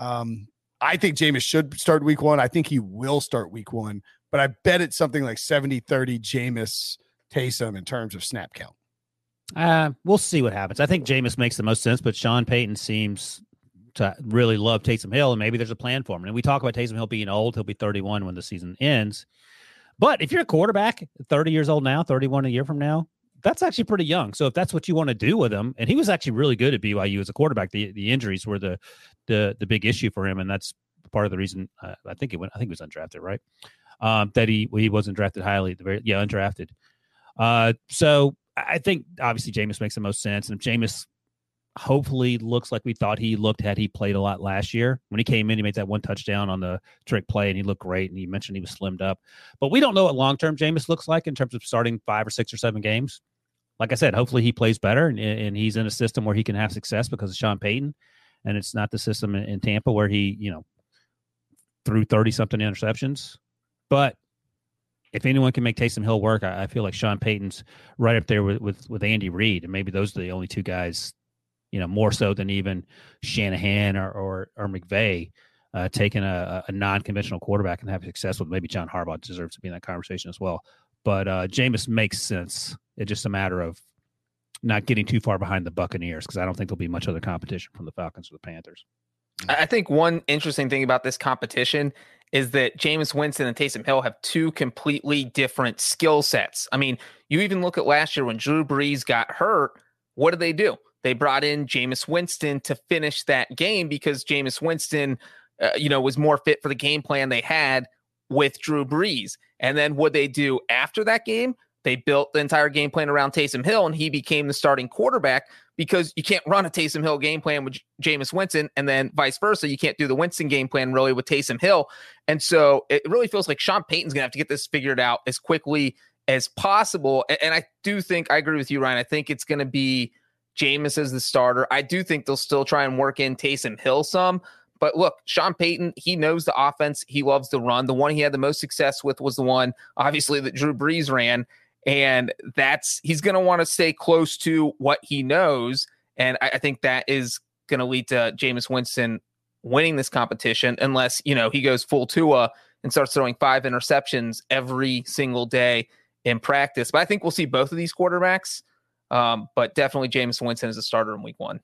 I think Jameis should start week 1. I think he will start week 1. But I bet it's something like 70-30 Jameis Taysom in terms of snap count. We'll see what happens. I think Jameis makes the most sense, but Sean Payton seems to really love Taysom Hill, and maybe there's a plan for him. And we talk about Taysom Hill being old. He'll be 31 when the season ends. But if you're a quarterback, 30 years old now, 31 a year from now, that's actually pretty young. So if that's what you want to do with him, and he was actually really good at BYU as a quarterback, the injuries were the big issue for him, and that's part of the reason I think he was undrafted, right? That he wasn't drafted highly at the undrafted. So I think obviously Jameis makes the most sense, and if Jameis hopefully looks like we thought he looked had he played a lot last year. When he came in, he made that one touchdown on the trick play, and he looked great, and you mentioned he was slimmed up. But we don't know what long-term Jameis looks like in terms of starting 5 or 6 or 7 games. Like I said, hopefully he plays better, and he's in a system where he can have success because of Sean Payton, and it's not the system in Tampa where he, threw 30-something interceptions. But if anyone can make Taysom Hill work, I feel like Sean Payton's right up there with Andy Reid, and maybe those are the only 2 guys, more so than even Shanahan or McVay, taking a non-conventional quarterback and having success with. Maybe John Harbaugh deserves to be in that conversation as well. But Jameis makes sense. It's just a matter of not getting too far behind the Buccaneers, because I don't think there'll be much other competition from the Falcons or the Panthers. I think one interesting thing about this competition is that Jameis Winston and Taysom Hill have 2 completely different skill sets. I mean, you even look at last year when Drew Brees got hurt, what did they do? They brought in Jameis Winston to finish that game because Jameis Winston, was more fit for the game plan they had with Drew Brees. And then what they do after that game, they built the entire game plan around Taysom Hill, and he became the starting quarterback because you can't run a Taysom Hill game plan with Jameis Winston, and then vice versa. You can't do the Winston game plan really with Taysom Hill. And so it really feels like Sean Payton's going to have to get this figured out as quickly as possible. And I do think, I agree with you, Ryan. I think it's going to be Jameis as the starter. I do think they'll still try and work in Taysom Hill some. But look, Sean Payton, he knows the offense. He loves the run. The one he had the most success with was the one, obviously, that Drew Brees ran. And he's going to want to stay close to what he knows. And I think that is going to lead to Jameis Winston winning this competition, unless, he goes full Tua and starts throwing 5 interceptions every single day in practice. But I think we'll see both of these quarterbacks. But definitely Jameis Winston is a starter in week 1.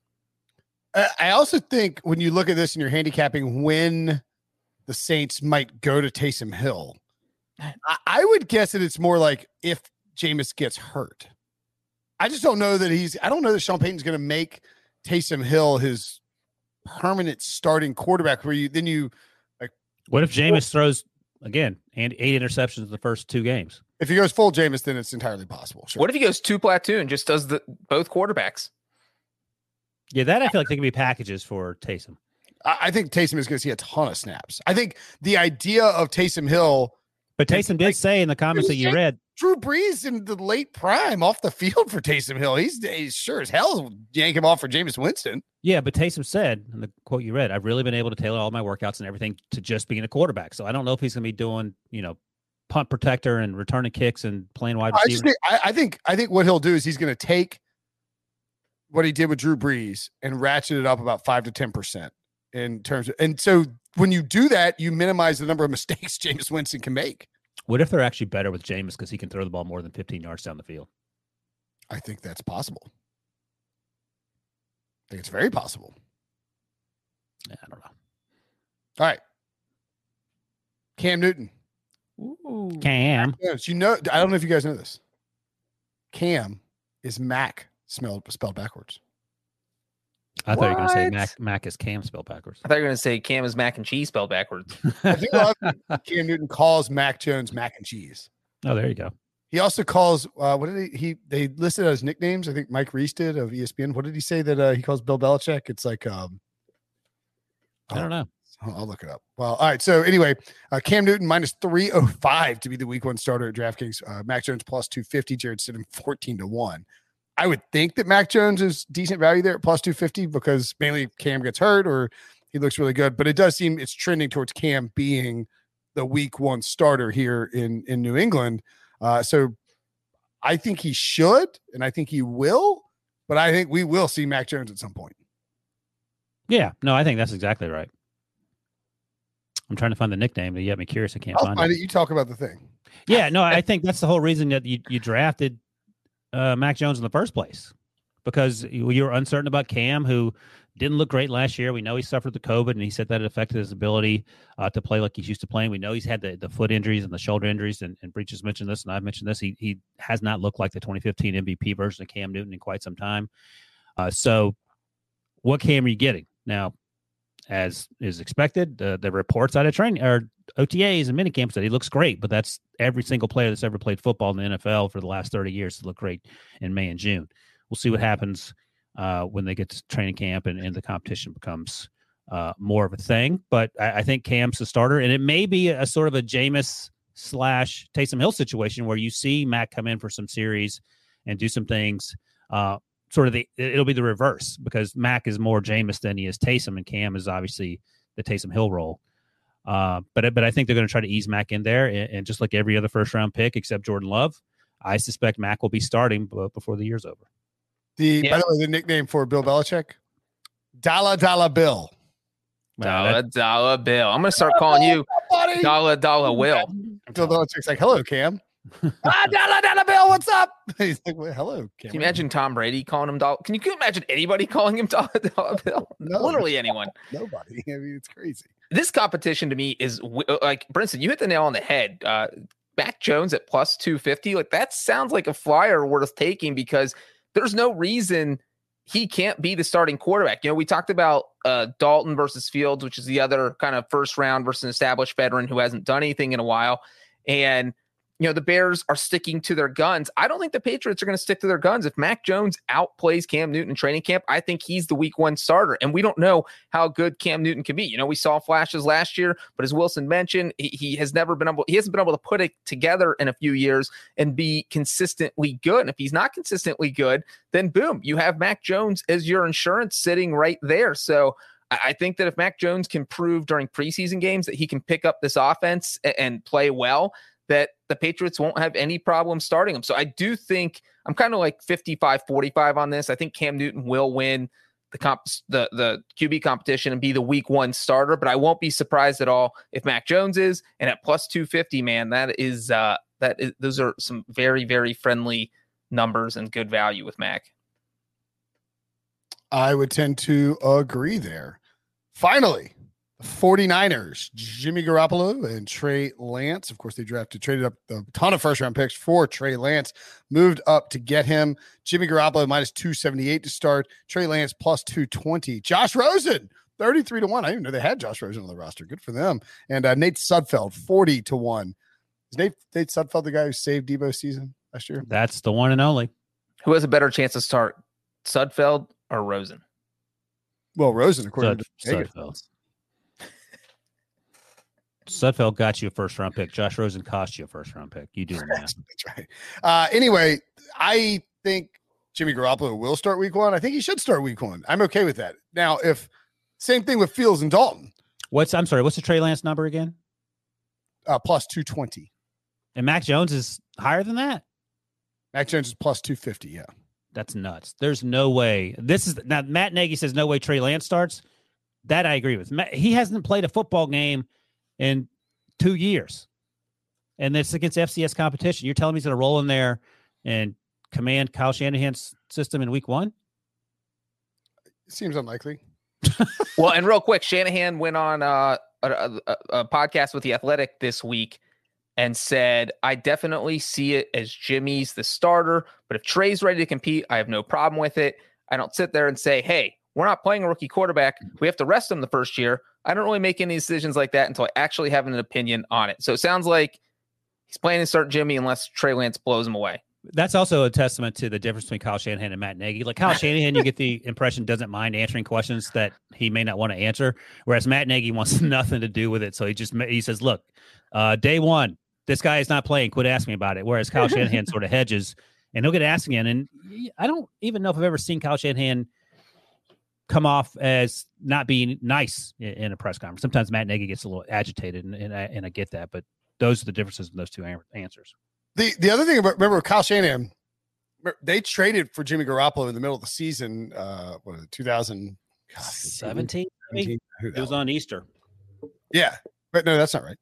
I also think when you look at this and you're handicapping when the Saints might go to Taysom Hill, I would guess that it's more like if Jameis gets hurt. I just don't know that I don't know that Sean Payton's going to make Taysom Hill his permanent starting quarterback where what if Jameis throws again and 8 interceptions in the first 2 games? If he goes full Jameis, then it's entirely possible. Sure. What if he goes 2 platoon, just does both quarterbacks? Yeah, that I feel like they can be packages for Taysom. I think Taysom is going to see a ton of snaps. I think the idea of Taysom Hill. But Taysom did say in the comments that you read, Drew Brees in the late prime off the field for Taysom Hill. He's sure as hell yank him off for Jameis Winston. Yeah, but Taysom said in the quote you read, I've really been able to tailor all my workouts and everything to just being a quarterback. So I don't know if he's going to be doing, punt protector and returning kicks and playing wide receiver. I think what he'll do is he's going to take what he did with Drew Brees and ratchet it up about 5 to 10% in terms of, and so when you do that, you minimize the number of mistakes Jameis Winston can make. What if they're actually better with Jameis because he can throw the ball more than 15 yards down the field? I think that's possible. I think it's very possible. Yeah, I don't know. All right. Cam Newton. Ooh. Cam. Yes, I don't know if you guys know this. Cam is Mac spelled backwards. I thought you were going to say What? Mac is Cam spelled backwards. I thought you were going to say Cam is mac and cheese spelled backwards. I think a lot of Cam Newton calls Mac Jones mac and cheese. Oh, there you go. He also calls what did they listed as nicknames? I think Mike Reese did of ESPN. What did he say that he calls Bill Belichick? It's like I don't know. I'll look it up. Well, all right. So anyway, Cam Newton minus 305 to be the week 1 starter at DraftKings. Mac Jones plus 250. Jared Stidham 14-1. I would think that Mac Jones is decent value there at plus 250 because mainly Cam gets hurt or he looks really good. But it does seem it's trending towards Cam being the week 1 starter here in New England. So I think he should, and I think he will, but I think we will see Mac Jones at some point. Yeah, no, I think that's exactly right. I'm trying to find the nickname, but you have me curious. I can't I'll find find it. it. You talk about the thing. Yeah, no, I think that's the whole reason that you drafted Mac Jones in the first place, because you were uncertain about Cam, who didn't look great last year. We know he suffered the COVID, and he said that it affected his ability to play like he's used to playing. We know he's had the foot injuries and the shoulder injuries, and Breach has mentioned this, and I've mentioned this. He has not looked like the 2015 MVP version of Cam Newton in quite some time. So what Cam are you getting? Now, as is expected, the reports out of training or OTAs and minicamps that he looks great, but that's every single player that's ever played football in the NFL for the last 30 years to look great in May and June. We'll see what happens when they get to training camp and the competition becomes more of a thing. But I think Cam's the starter, and it may be a sort of a Jameis / Taysom Hill situation where you see Mac come in for some series and do some things. It'll be the reverse because Mac is more Jameis than he is Taysom, and Cam is obviously the Taysom Hill role. But I think they're going to try to ease Mac in there, and just like every other first round pick except Jordan Love, I suspect Mac will be starting before the year's over. By the way, the nickname for Bill Belichick, Dollar Bill. Dollar Bill. I'm going to start calling you Dollar Will. Bill Belichick's like, hello, Cam. Dollar Bill, what's up? He's like, well, hello, Cam. Can you imagine Tom Brady calling him Dollar? Can you imagine anybody calling him Dollar Bill? No, literally anyone. Nobody. I mean, it's crazy. This competition to me is like, Brinson, you hit the nail on the head. Mac Jones at plus 250. Like, that sounds like a flyer worth taking because there's no reason he can't be the starting quarterback. You know, we talked about Dalton versus Fields, which is the other kind of first round versus an established veteran who hasn't done anything in a while. And, you know, the Bears are sticking to their guns. I don't think the Patriots are going to stick to their guns. If Mac Jones outplays Cam Newton in training camp, I think he's the week 1 starter. And we don't know how good Cam Newton can be. You know, we saw flashes last year, but as Wilson mentioned, he hasn't been able to put it together in a few years and be consistently good. And if he's not consistently good, then boom, you have Mac Jones as your insurance sitting right there. So I think that if Mac Jones can prove during preseason games that he can pick up this offense and play well, that the Patriots won't have any problem starting him. So I do think I'm kind of like 55-45 on this. I think Cam Newton will win the QB competition and be the week 1 starter, but I won't be surprised at all if Mac Jones is. And at plus 250, man, those are some very, very friendly numbers and good value with Mac. I would tend to agree there. Finally, the 49ers, Jimmy Garoppolo and Trey Lance. Of course, they traded up a ton of first-round picks for Trey Lance, moved up to get him. Jimmy Garoppolo minus 278 to start. Trey Lance plus 220. Josh Rosen, 33-1. I didn't even know they had Josh Rosen on the roster. Good for them. And Nate Sudfeld, 40-1. Is Nate Sudfeld the guy who saved Debo's season last year? That's the one and only. Who has a better chance to start, Sudfeld or Rosen? Well, Rosen, according to Sudfeld. Sudfeld got you a first-round pick. Josh Rosen cost you a first-round pick. You do the math. That's right. Anyway, I think Jimmy Garoppolo will start week 1. I think he should start week 1. I'm okay with that. Now, if same thing with Fields and Dalton. What's the Trey Lance number again? Plus 220. And Mac Jones is higher than that? Mac Jones is plus 250, yeah. That's nuts. There's no way. Now Matt Nagy says no way Trey Lance starts. That I agree with. He hasn't played a football game in 2 years. And it's against FCS competition. You're telling me he's going to roll in there and command Kyle Shanahan's system in week 1? It seems unlikely. Well, and real quick, Shanahan went on a podcast with The Athletic this week and said, I definitely see it as Jimmy's the starter, but if Trey's ready to compete, I have no problem with it. I don't sit there and say, hey, we're not playing a rookie quarterback. We have to rest him the first year. I don't really make any decisions like that until I actually have an opinion on it. So it sounds like he's planning to start Jimmy unless Trey Lance blows him away. That's also a testament to the difference between Kyle Shanahan and Matt Nagy. Like Kyle Shanahan, you get the impression doesn't mind answering questions that he may not want to answer, whereas Matt Nagy wants nothing to do with it. So he says, look, day one, this guy is not playing. Quit asking me about it. Whereas Kyle Shanahan sort of hedges, and he'll get asked again. And I don't even know if I've ever seen Kyle Shanahan come off as not being nice in a press conference. Sometimes Matt Nagy gets a little agitated, and I get that, but those are the differences in those two answers. The other thing about, remember Kyle Shanahan, they traded for Jimmy Garoppolo in the middle of the season. What was it, 2017? It was on Easter. Yeah, but no, that's not right.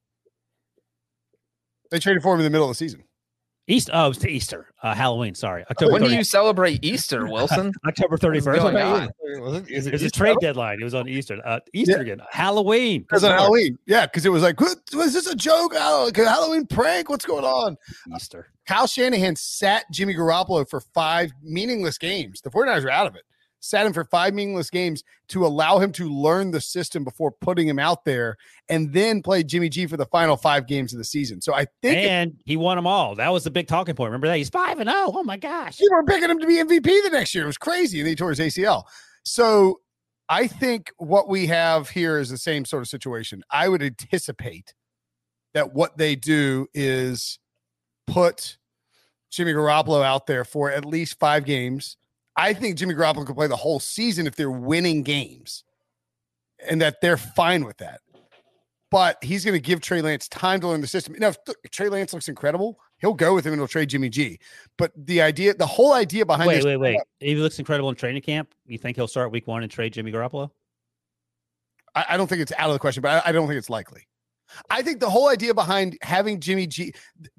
They traded for him in the middle of the season. It was to Easter, Halloween. Sorry, October. When do you celebrate Easter, Wilson? October 31st. It was a trade deadline. It was on Easter. Easter again. Halloween. It was on Halloween. Yeah, because it was like, was this a joke? Halloween prank? What's going on? Easter. Kyle Shanahan sat Jimmy Garoppolo for 5 meaningless games. The 49ers were out of it. Sat him for 5 meaningless games to allow him to learn the system before putting him out there, and then played Jimmy G for the final 5 games of the season. So I think, and he won them all. That was the big talking point. Remember that? He's 5-0. Oh my gosh! You were picking him to be MVP the next year. It was crazy, and then he tore his ACL. So I think what we have here is the same sort of situation. I would anticipate that what they do is put Jimmy Garoppolo out there for at least 5 games. I think Jimmy Garoppolo could play the whole season if they're winning games, and that they're fine with that. But he's going to give Trey Lance time to learn the system. Now, if Trey Lance looks incredible, he'll go with him and he'll trade Jimmy G. But the whole idea behind wait. If he looks incredible in training camp, you think he'll start week 1 and trade Jimmy Garoppolo? I don't think it's out of the question, but I don't think it's likely. I think the whole idea behind having Jimmy G,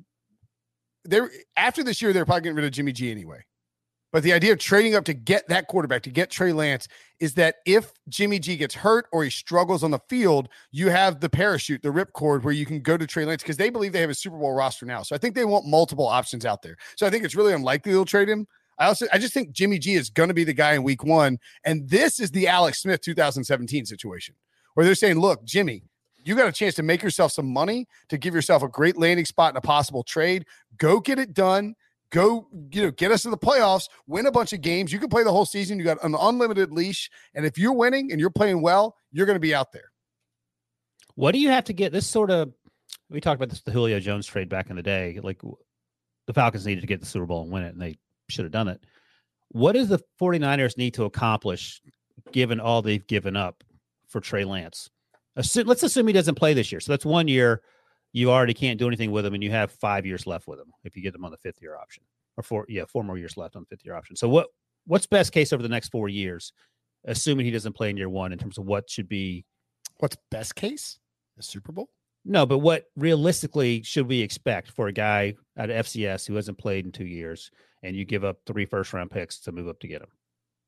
after this year, they're probably getting rid of Jimmy G anyway. But the idea of trading up to get that quarterback, to get Trey Lance, is that if Jimmy G gets hurt or he struggles on the field, you have the parachute, the ripcord, where you can go to Trey Lance, because they believe they have a Super Bowl roster now. So I think they want multiple options out there. So I think it's really unlikely they'll trade him. I just think Jimmy G is going to be the guy in week 1. And this is the Alex Smith 2017 situation where they're saying, look, Jimmy, you got a chance to make yourself some money, to give yourself a great landing spot in a possible trade. Go get it done. Go, get us to the playoffs, win a bunch of games. You can play the whole season. You got an unlimited leash. And if you're winning and you're playing well, you're going to be out there. What do you have to get? This sort of, we talked about this, the Julio Jones trade back in the day. Like the Falcons needed to get the Super Bowl and win it, and they should have done it. What does the 49ers need to accomplish given all they've given up for Trey Lance? Let's assume he doesn't play this year. So that's 1 year. You already can't do anything with him, and you have 5 years left with him if you get him on the 5th-year option, or 4 more years left on the 5th-year option. So what's best case over the next 4 years, assuming he doesn't play in year 1, in terms of what should be? What's best case? A Super Bowl? No, but what realistically should we expect for a guy out of FCS who hasn't played in 2 years, and you give up 3 first-round picks to move up to get him?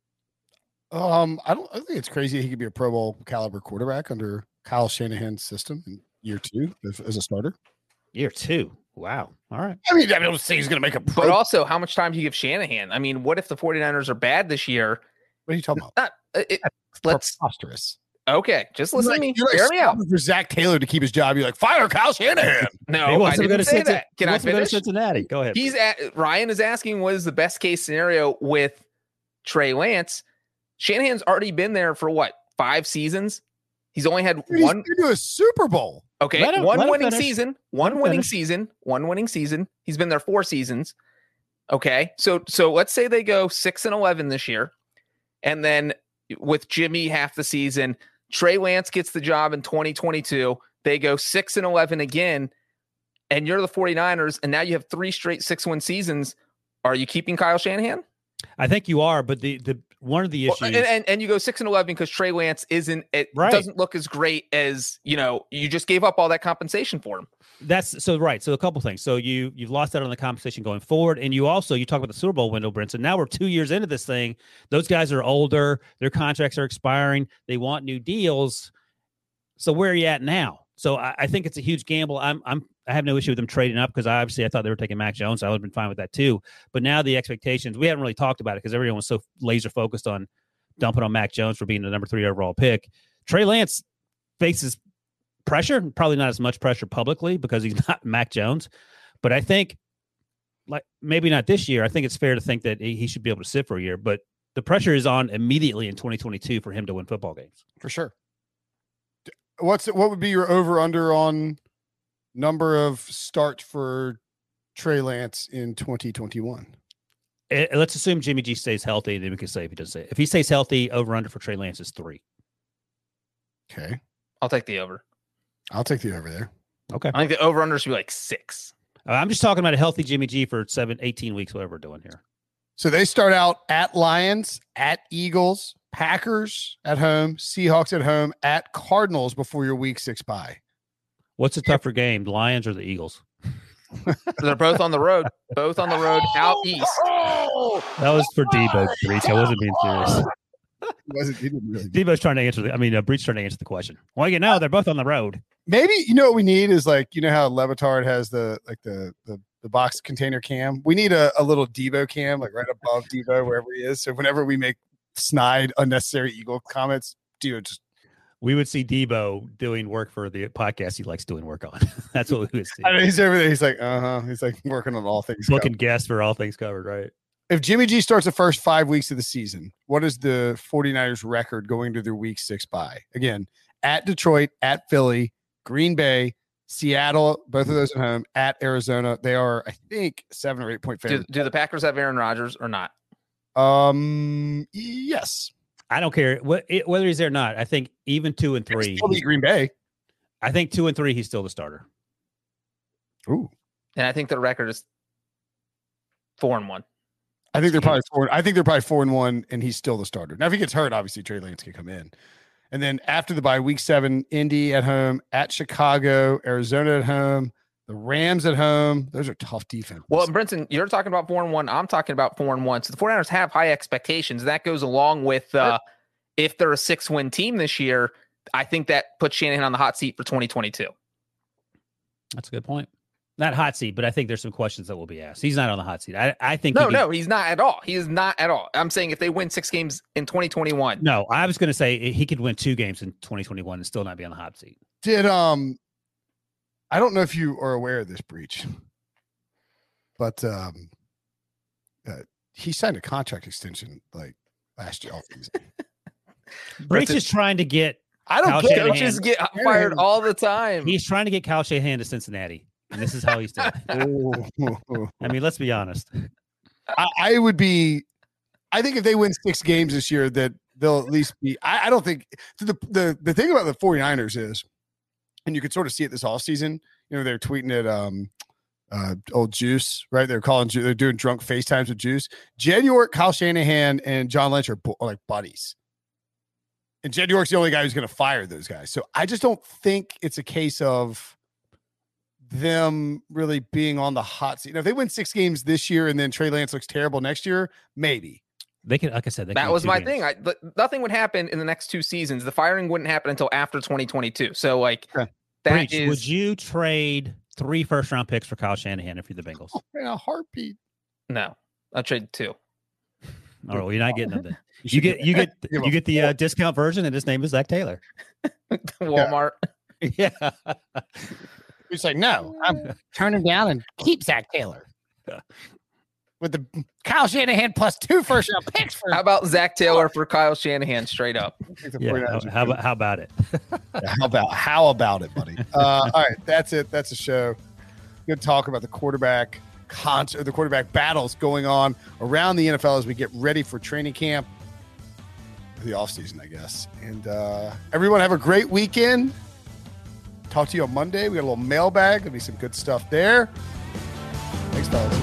I think it's crazy he could be a Pro Bowl caliber quarterback under Kyle Shanahan's system in year 2 as a starter. Year 2. Wow. All right. I don't say he's going to make a pro. But also, how much time do you give Shanahan? I mean, what if the 49ers are bad this year? What are you talking about? Let's preposterous. Okay, just listen to me. Hear me out. For Zach Taylor to keep his job, you're like, fire Kyle Shanahan. No, I didn't say that. Can I finish? Cincinnati. Go ahead. Ryan is asking, what is the best case scenario with Trey Lance? Shanahan's already been there for 5 seasons? He's only had one. He's to a Super Bowl. Okay, one winning season. He's been there 4 seasons. Okay, so let's say they go 6-11 this year, and then with Jimmy half the season, Trey Lance gets the job in 2022. They go 6-11 again, and you're the 49ers, and now you have 3 straight 6-win seasons. Are you keeping Kyle Shanahan? I think you are, but the one of the issues, and you go 6-11 because Trey Lance doesn't look as great as you just gave up all that compensation for him. That's so right. So a couple things. So you've lost out on the compensation going forward, and you talk about the Super Bowl window, Brinson. Now we're 2 years into this thing. Those guys are older. Their contracts are expiring. They want new deals. So where are you at now? So I think it's a huge gamble. I have no issue with them trading up, because I thought they were taking Mac Jones. I would have been fine with that too. But now the expectations, we haven't really talked about it because everyone was so laser focused on dumping on Mac Jones for being the number 3 overall pick. Trey Lance faces pressure, probably not as much pressure publicly because he's not Mac Jones. But I think, like, maybe not this year. I think it's fair to think that he should be able to sit for a year. But the pressure is on immediately in 2022 for him to win football games. For sure. What would be your over-under on number of starts for Trey Lance in 2021? Let's assume Jimmy G stays healthy, and then we can say if he doesn't say. If he stays healthy, over-under for Trey Lance is 3. Okay. I'll take the over. I'll take the over there. Okay. I think the over-under should be like 6. I'm just talking about a healthy Jimmy G for 18 weeks, whatever we're doing here. So they start out at Lions, at Eagles, Packers at home, Seahawks at home, at Cardinals before your week 6 bye. What's a tougher game, the Lions or the Eagles? They're both on the road. Both on the road out east. That was for Debo, Breach. I wasn't being serious. He didn't really Debo's trying to answer Breach trying to answer the question. Well, you know, they're both on the road. Maybe, you know what we need is, like, you know how Levitard has the box container cam? We need a little Debo cam, like right above Debo, wherever he is. So whenever we make snide, unnecessary Eagle comments, Debo just... We would see Debo doing work for the podcast he likes doing work on. That's what we would see. I mean, he's over there. He's like, He's like working on all things. Looking guests for all things covered, right? If Jimmy G starts the first 5 weeks of the season, what is the 49ers record going to their week 6 bye? Again, at Detroit, at Philly, Green Bay, Seattle, both of those at home, at Arizona. They are, I think, 7 or 8 point favorites. Do the Packers have Aaron Rodgers or not? Yes. I don't care whether he's there or not. I think even 2 and 3, still be Green Bay. I think 2 and 3, he's still the starter. Ooh. And I think the record is 4-1. I think they're probably 4-1, and he's still the starter. Now, if he gets hurt, obviously Trey Lance can come in. And then after the bye, week 7, Indy at home, at Chicago, Arizona at home, the Rams at home. Those are tough defense. Well, Brinson, you're talking about 4-1. I'm talking about 4-1. So the 49ers have high expectations. That goes along with if they're a 6-win team this year, I think that puts Shanahan on the hot seat for 2022. That's a good point. Not hot seat, but I think there's some questions that will be asked. He's not on the hot seat. I think No, he's not at all. He is not at all. I'm saying if they win 6 games in 2021. No, I was going to say he could win 2 games in 2021 and still not be on the hot seat. Did I don't know if you are aware of this, Breach, but he signed a contract extension like last year. Breach is trying to get. I don't get coaches get fired all the time. He's trying to get Kyle Shanahan to Cincinnati, and this is how he's doing it. I mean, let's be honest. I would be. I think if they win 6 games this year, that they'll at least be. I don't think the thing about the 49ers is, and you could sort of see it this offseason. You know, they're tweeting at old Juice, right? They're doing drunk FaceTimes with Juice. Jed York, Kyle Shanahan, and John Lynch are like buddies. And Jed York's the only guy who's going to fire those guys. So I just don't think it's a case of them really being on the hot seat. Now, if they win 6 games this year and then Trey Lance looks terrible next year, maybe. They can, like I said, that was my thing. Nothing would happen in the next 2 seasons. The firing wouldn't happen until after 2022. So, like, Breach, would you trade 3 first-round picks for Kyle Shanahan if you're the Bengals? Oh, in a heartbeat. No, I'll trade 2. All right, well, you're not getting them. You get the discount version, and his name is Zach Taylor. Walmart. Yeah. He's like, no, I'm turning down and keep Zach Taylor. With the Kyle Shanahan plus 2 first-round picks. How about Zach Taylor for Kyle Shanahan straight up? Yeah, how about it? How about it, buddy? All right, that's it. That's the show. Good talk about the quarterback the quarterback battles going on around the NFL as we get ready for training camp, the offseason, I guess. And everyone have a great weekend. Talk to you on Monday. We got a little mailbag. There'll be some good stuff there. Thanks, fellas.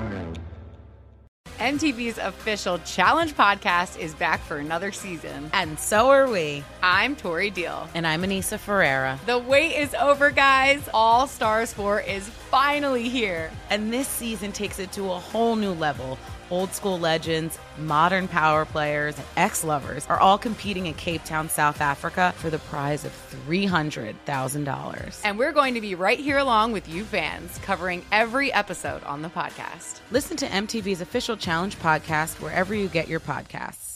MTV's official Challenge podcast is back for another season. And so are we. I'm Tori Deal. And I'm Anissa Ferreira. The wait is over, guys. All Stars 4 is finally here. And this season takes it to a whole new level. Old school legends, modern power players, and ex-lovers are all competing in Cape Town, South Africa for the prize of $300,000. And we're going to be right here along with you fans, covering every episode on the podcast. Listen to MTV's official Challenge podcast wherever you get your podcasts.